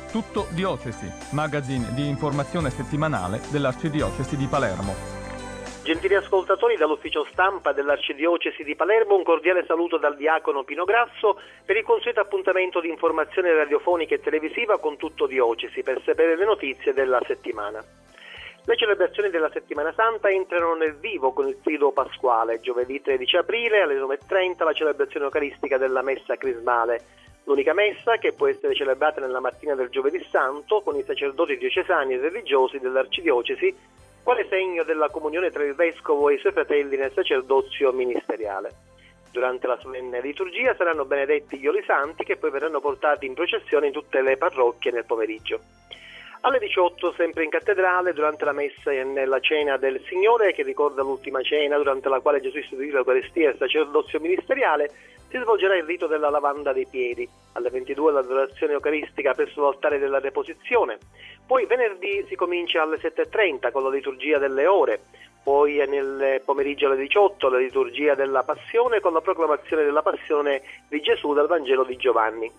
Tutto Diocesi, magazine di informazione settimanale dell'Arcidiocesi di Palermo. Gentili ascoltatori, dall'ufficio stampa dell'Arcidiocesi di Palermo un cordiale saluto dal diacono Pino Grasso per il consueto appuntamento di informazione radiofonica e televisiva con Tutto Diocesi per sapere le notizie della settimana. Le celebrazioni della Settimana Santa entrano nel vivo con il Triduo Pasquale. Giovedì 13 aprile alle 9:30 la celebrazione eucaristica della Messa Crismale. L'unica messa che può essere celebrata nella mattina del Giovedì Santo con i sacerdoti diocesani e religiosi dell'Arcidiocesi, quale segno della comunione tra il Vescovo e i suoi fratelli nel sacerdozio ministeriale. Durante la solenne liturgia saranno benedetti gli oli santi che poi verranno portati in processione in tutte le parrocchie nel pomeriggio. Alle 18, sempre in cattedrale, durante la messa e nella cena del Signore, che ricorda l'ultima cena durante la quale Gesù istituì l'Eucaristia e il sacerdozio ministeriale, si svolgerà il rito della lavanda dei piedi. Alle 22 l'adorazione eucaristica presso l'altare della Deposizione. Poi venerdì si comincia alle 7:30 con la liturgia delle ore. Poi nel pomeriggio alle 18 la liturgia della Passione con la proclamazione della Passione di Gesù dal Vangelo di Giovanni.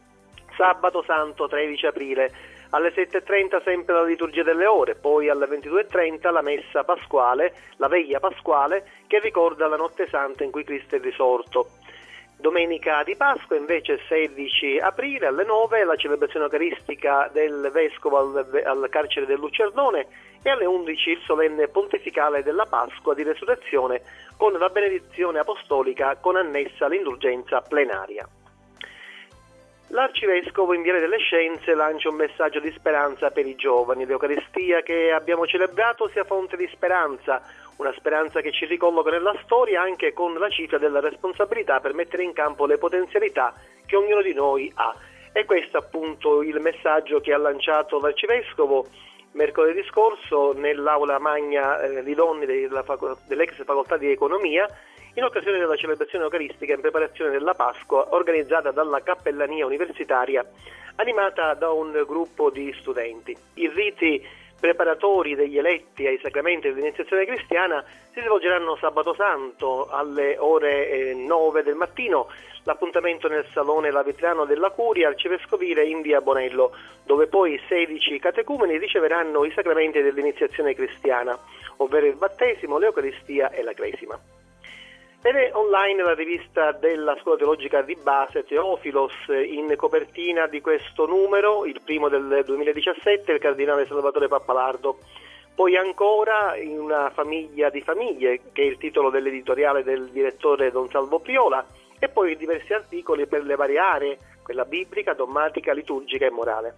Sabato Santo 13 aprile alle 7:30 sempre la liturgia delle ore, poi alle 22:30 la messa pasquale, la veglia pasquale che ricorda la notte santa in cui Cristo è risorto. Domenica di Pasqua invece 16 aprile alle 9 la celebrazione eucaristica del Vescovo al carcere del Lucernone e alle 11 il solenne pontificale della Pasqua di Resurrezione con la benedizione apostolica con annessa l'indulgenza plenaria. L'Arcivescovo in Viale delle Scienze lancia un messaggio di speranza per i giovani. L'Eucaristia che abbiamo celebrato sia fonte di speranza, una speranza che ci ricolloca nella storia anche con la cifra della responsabilità per mettere in campo le potenzialità che ognuno di noi ha. E questo appunto il messaggio che ha lanciato l'Arcivescovo mercoledì scorso nell'aula magna di Donni dell'ex facoltà di Economia in occasione della celebrazione eucaristica in preparazione della Pasqua organizzata dalla Cappellania Universitaria animata da un gruppo di studenti. I riti preparatori degli eletti ai sacramenti dell'iniziazione cristiana si svolgeranno sabato santo alle ore 9 del mattino, l'appuntamento nel Salone Lavitriano della Curia Arcivescovile in via Bonello, dove poi 16 catecumeni riceveranno i sacramenti dell'iniziazione cristiana, ovvero il battesimo, l'Eucaristia e la Cresima. Ed è online la rivista della Scuola Teologica di Base, Teofilos, in copertina di questo numero, il primo del 2017, il cardinale Salvatore Pappalardo. Poi ancora in una famiglia di famiglie, che è il titolo dell'editoriale del direttore Don Salvo Priola, e poi diversi articoli per le varie aree, quella biblica, dogmatica, liturgica e morale.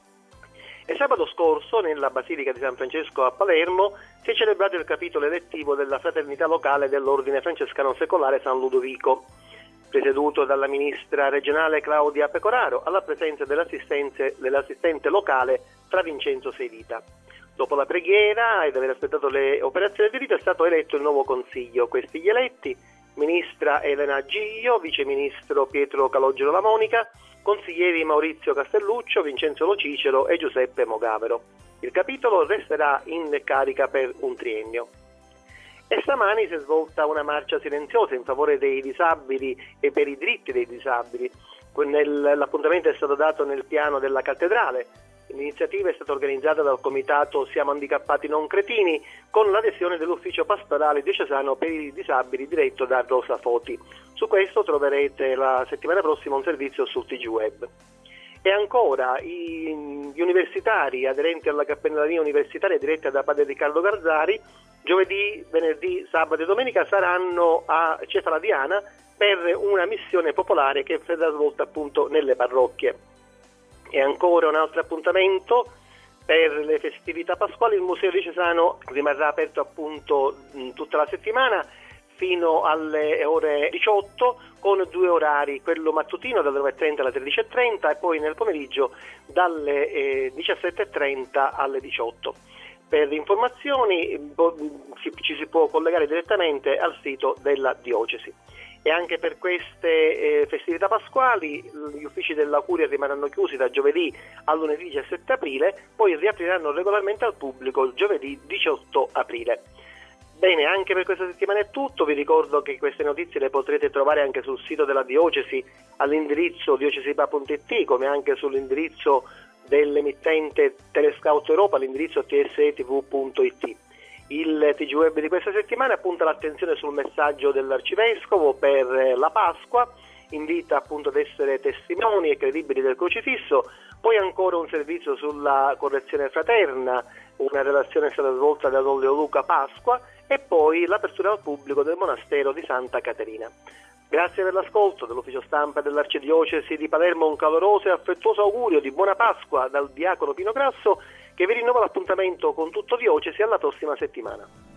E sabato scorso, nella Basilica di San Francesco a Palermo, si è celebrato il capitolo elettivo della fraternità locale dell'Ordine Francescano Secolare San Ludovico, presieduto dalla ministra regionale Claudia Pecoraro, alla presenza dell'assistente locale Fra Vincenzo Seivita. Dopo la preghiera ed aver aspettato le operazioni di rito è stato eletto il nuovo consiglio. Questi gli eletti: ministra Elena Giglio, viceministro Pietro Calogero La Monica, consiglieri Maurizio Castelluccio, Vincenzo Lo Cicero e Giuseppe Mogavero. Il capitolo resterà in carica per un triennio. E stamani si è svolta una marcia silenziosa in favore dei disabili e per i diritti dei disabili. L'appuntamento è stato dato nel piano della cattedrale. L'iniziativa è stata organizzata dal comitato Siamo Handicappati Non Cretini con l'adesione dell'ufficio pastorale diocesano per i disabili diretto da Rosa Foti. Su questo troverete la settimana prossima un servizio sul TG Web. E ancora gli universitari aderenti alla Cappellania Universitaria diretta da padre Riccardo Garzari giovedì, venerdì, sabato e domenica saranno a Cefaladiana per una missione popolare che sarà svolta appunto nelle parrocchie. E ancora un altro appuntamento per le festività pasquali: il Museo Diocesano rimarrà aperto appunto tutta la settimana fino alle ore 18 con due orari, quello mattutino dalle 9:30 alle 13:30 e poi nel pomeriggio dalle 17:30 alle 18. Per informazioni ci si può collegare direttamente al sito della diocesi. E anche per queste festività pasquali gli uffici della Curia rimarranno chiusi da giovedì a lunedì 17 aprile, poi riapriranno regolarmente al pubblico il giovedì 18 aprile. Bene, anche per questa settimana è tutto. Vi ricordo che queste notizie le potrete trovare anche sul sito della diocesi all'indirizzo diocesipa.it, come anche sull'indirizzo dell'emittente Telescout Europa all'indirizzo tsetv.it. Il TG Web di questa settimana punta l'attenzione sul messaggio dell'Arcivescovo per la Pasqua, invita appunto ad essere testimoni e credibili del crocifisso, poi ancora un servizio sulla correzione fraterna, una relazione è stata svolta da Don Leoluca Pasqua e poi l'apertura al pubblico del monastero di Santa Caterina. Grazie per l'ascolto dell'ufficio stampa dell'Arcidiocesi di Palermo, un caloroso e affettuoso augurio di buona Pasqua dal diacono Pino Grasso, che vi rinnova l'appuntamento con Tutto Diocesi alla prossima settimana.